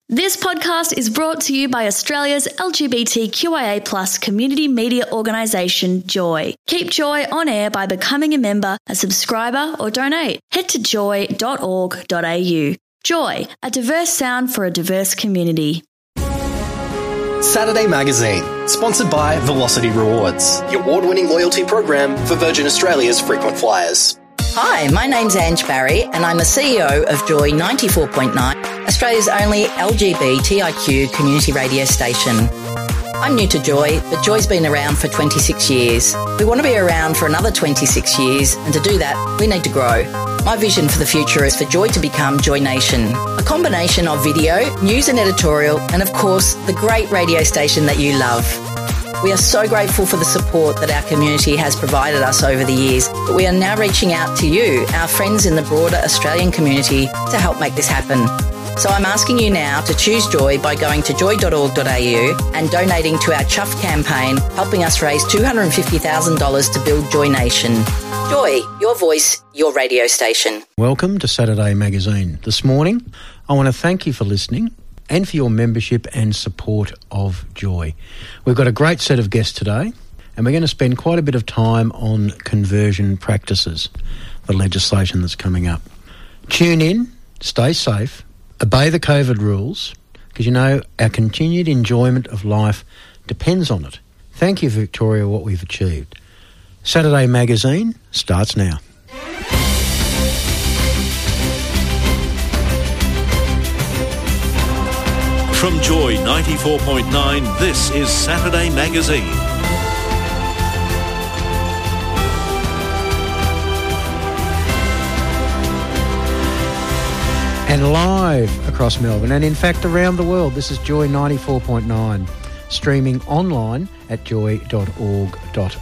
This podcast is brought to you by Australia's LGBTQIA+ community media organisation, Joy. Keep Joy on air by becoming a member, a subscriber or donate. Head to joy.org.au. Joy, a diverse sound for a diverse community. Saturday Magazine, sponsored by Velocity Rewards, the award-winning loyalty program for Virgin Australia's frequent flyers. Hi, my name's Ange Barry and I'm the CEO of Joy 94.9, Australia's only LGBTIQ community radio station. I'm new to Joy, but Joy's been around for 26 years. We want to be around for another 26 years, and to do that, we need to grow. My vision for the future is for Joy to become Joy Nation, a combination of video, news and editorial, and of course, the great radio station that you love. We are so grateful for the support that our community has provided us over the years, but we are now reaching out to you, our friends in the broader Australian community, to help make this happen. So I'm asking you now to choose Joy by going to joy.org.au and donating to our Chuff campaign, helping us raise $250,000 to build Joy Nation. Joy, your voice, your radio station. Welcome to Saturday Magazine. This morning, I want to thank you for listening and for your membership and support of Joy. We've got a great set of guests today, and we're going to spend quite a bit of time on conversion practices, the legislation that's coming up. Tune in, stay safe, obey the COVID rules, because you know our continued enjoyment of life depends on it. Thank you, Victoria, what we've achieved. Saturday Magazine starts now. From Joy 94.9, this is Saturday Magazine. And live across Melbourne, and in fact around the world, this is Joy 94.9, streaming online at joy.org.au.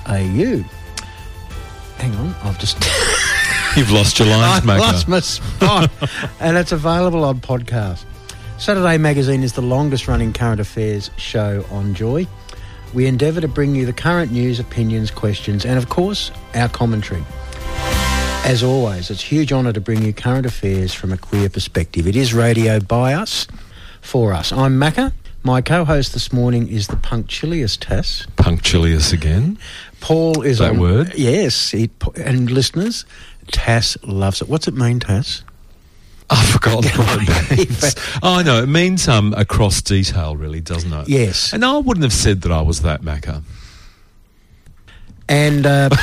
Hang on, I've just... You've lost your lines, Maker. I've lost my spot, and it's available on podcast. Saturday Magazine is the longest-running current affairs show on Joy. We endeavour to bring you the current news, opinions, questions, and, of course, our commentary. As always, it's a huge honour to bring you current affairs from a queer perspective. It is radio by us, for us. I'm Macca. My co-host this morning is the punctilious Tass. Punctilious again? Paul is that on... word? Yes. And listeners, Tass loves it. What's it mean, Tass? I've forgotten what it means. Oh, no, it means across detail, really, doesn't it? Yes. And I wouldn't have said that I was that, Macca. And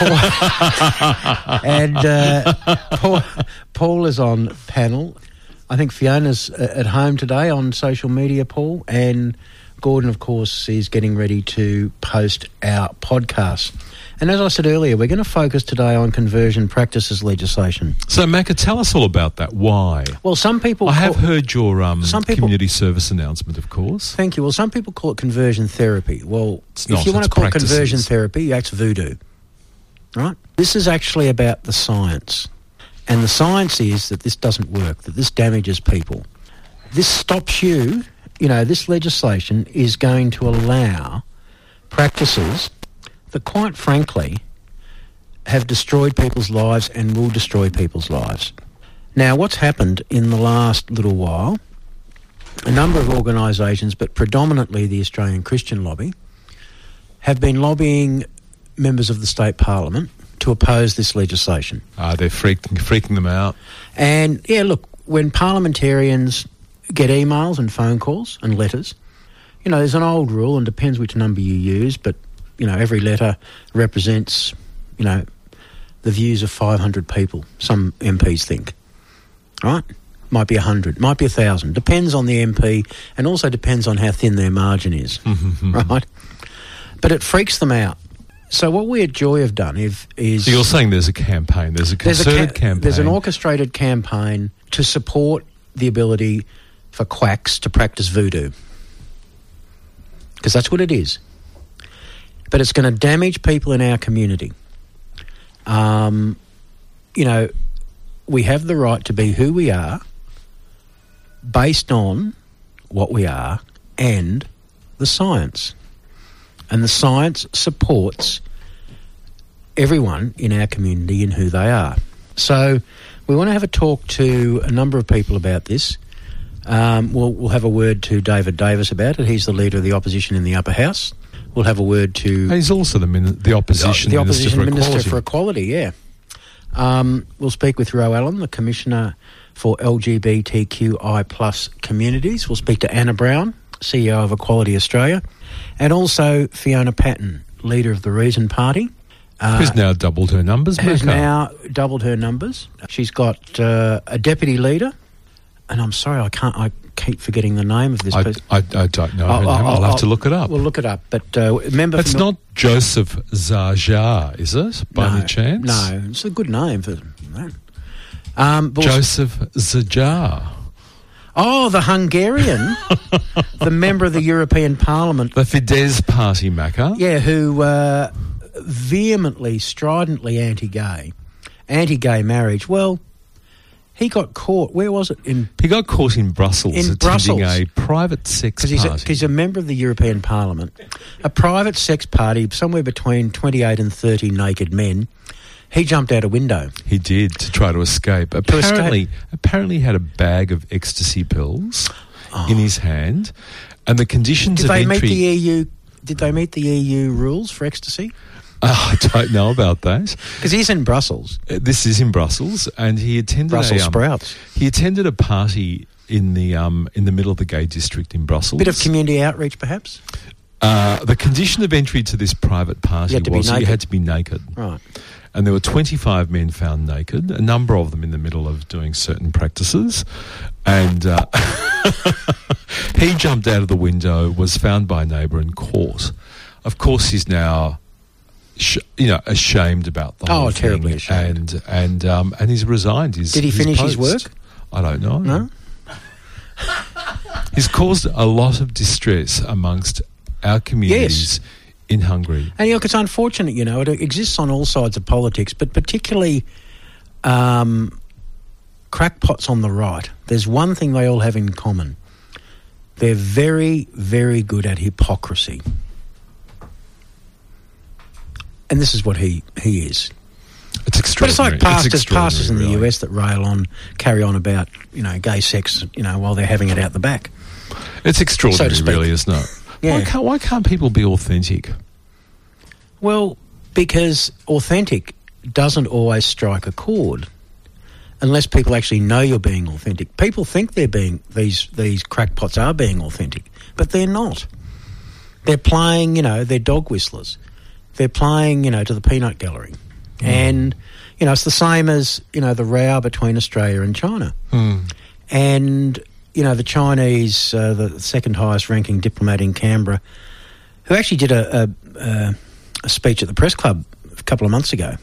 Paul is on panel. I think Fiona's at home today on social media, Paul, and Gordon, of course, is getting ready to post our podcast. And as I said earlier, we're going to focus today on conversion practices legislation. So, Macca, tell us all about that. Why? Well, some people... I have heard your community service announcement, of course. Thank you. Well, some people call it conversion therapy. Well, it's not, if you want to call practices. it conversion therapy, that's voodoo. Right? This is actually about the science. And the science is that this doesn't work, that this damages people. This stops you... You know, this legislation is going to allow practices that, quite frankly, have destroyed people's lives and will destroy people's lives. Now, what's happened in the last little while, a number of organisations, but predominantly the Australian Christian Lobby, have been lobbying members of the state parliament to oppose this legislation. They're freaking them out. And, yeah, look, when parliamentarians get emails and phone calls and letters, you know, there's an old rule, and depends which number you use, but, you know, every letter represents, you know, the views of 500 people, some MPs think, right? Might be 100, might be 1,000, depends on the MP, and also depends on how thin their margin is, right? But it freaks them out. So what we at Joy have done is... So you're saying there's a campaign, there's a concerted campaign. There's an orchestrated campaign to support the ability for quacks to practice voodoo. Because that's what it is. But it's going to damage people in our community. You know, we have the right to be who we are based on what we are and the science. And the science supports everyone in our community in who they are. So we want to have a talk to a number of people about this. We'll have a word to David Davis about it. He's the leader of the opposition in the upper house. We'll have a word to... And he's also the opposition Minister for Equality, yeah. We'll speak with Ro Allen, the Commissioner for LGBTQI plus communities. We'll speak to Anna Brown, CEO of Equality Australia, and also Fiona Patten, leader of the Reason Party. Who's now doubled her numbers, She's got a deputy leader, and I'm sorry, I keep forgetting the name of this person. I don't know her name. I'll have to look it up. We'll look it up. But remember... It's not Joseph Zajar, is it, by any chance? No, it's a good name for that. Joseph Zajar. Oh, the Hungarian, the member of the European Parliament. The Fidesz party, Macca. Yeah, who vehemently, stridently anti-gay marriage. Well, he got caught. Where was it? He got caught in Brussels attending a private sex party. Because he's a member of the European Parliament. A private sex party, somewhere between 28 and 30 naked men. He jumped out a window. He did, to try to escape. Apparently he had a bag of ecstasy pills in his hand, and the conditions of entry... Did they meet the EU rules for ecstasy? I don't know about that. Because he's in Brussels. This is in Brussels, and he attended Brussels sprouts. He attended a party in the middle of the gay district in Brussels. Bit of community outreach, perhaps. The condition of entry to this private party was you had to be naked. Right. And there were 25 men found naked, a number of them in the middle of doing certain practices. And he jumped out of the window, was found by a neighbour and caught. Of course, he's now, ashamed about the whole thing. Oh, terribly ashamed. And he's resigned his Did he finish his work? I don't know. No? He's caused a lot of distress amongst our communities. Yes. In Hungary. And look, it's unfortunate, it exists on all sides of politics, but particularly crackpots on the right. There's one thing they all have in common. They're very, very good at hypocrisy. And this is what he is. It's extraordinary. But it's like pastors in the US that carry on about, gay sex, while they're having it out the back. It's extraordinary, so really, isn't it? Yeah. Why can't people be authentic? Well, because authentic doesn't always strike a chord unless people actually know you're being authentic. People think they're being, these crackpots are being authentic, but they're not. They're playing, they're dog whistlers. They're playing, to the peanut gallery. And, it's the same as, the row between Australia and China. And... the Chinese, the second highest ranking diplomat in Canberra, who actually did a speech at the press club a couple of months ago.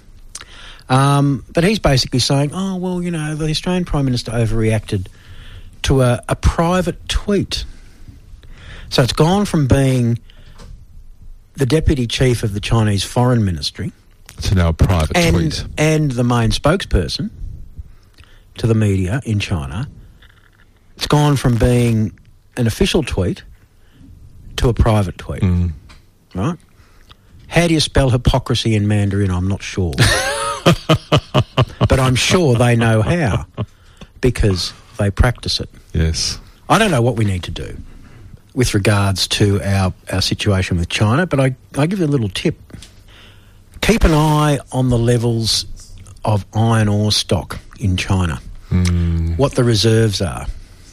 But he's basically saying, the Australian Prime Minister overreacted to a private tweet. So it's gone from being the deputy chief of the Chinese Foreign Ministry to now a private tweet. And the main spokesperson to the media in China. It's gone from being an official tweet to a private tweet, right? How do you spell hypocrisy in Mandarin? I'm not sure. But I'm sure they know how because they practice it. Yes. I don't know what we need to do with regards to our situation with China, but I give you a little tip. Keep an eye on the levels of iron ore stock in China, what the reserves are.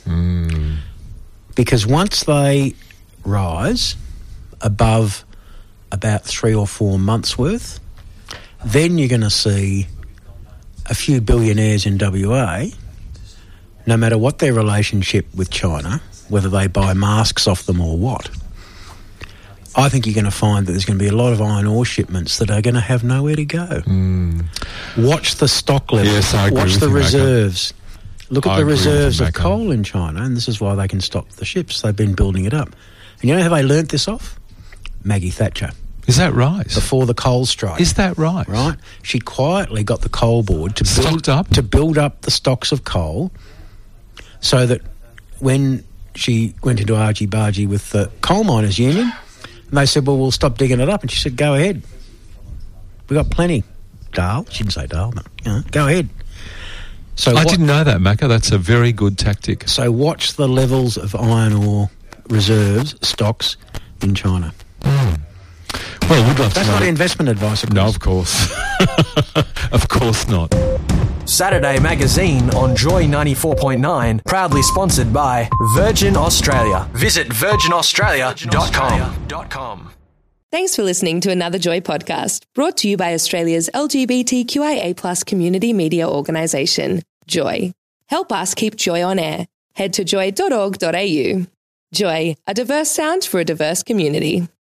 Because once they rise above about 3 or 4 months' worth, then you're going to see a few billionaires in WA, no matter what their relationship with China, whether they buy masks off them or what. I think you're going to find that there's going to be a lot of iron ore shipments that are going to have nowhere to go. Watch the stock levels. Yes, I agree. Watch the reserves. Look at the reserves of coal coal in China, and this is why they can stop the ships. They've been building it up. And you know how they learnt this off? Maggie Thatcher. Is that right? Before the coal strike. Is that right? Right. She quietly got the coal board to build up the stocks of coal so that when she went into argy-bargy with the coal miners' union, and they said, well, we'll stop digging it up. And she said, go ahead. We've got plenty. Dale. She didn't say Dale, but, go ahead. So I didn't know that, Macca. That's a very good tactic. So watch the levels of iron ore reserves, stocks in China. Well, we'd love to That's know. not investment advice, of course. No, of course. Of course not. Saturday Magazine on Joy 94.9, proudly sponsored by Virgin Australia. Visit virginaustralia.com. Thanks for listening to another Joy podcast, brought to you by Australia's LGBTQIA+ community media organisation, Joy. Help us keep Joy on air. Head to joy.org.au. Joy, a diverse sound for a diverse community.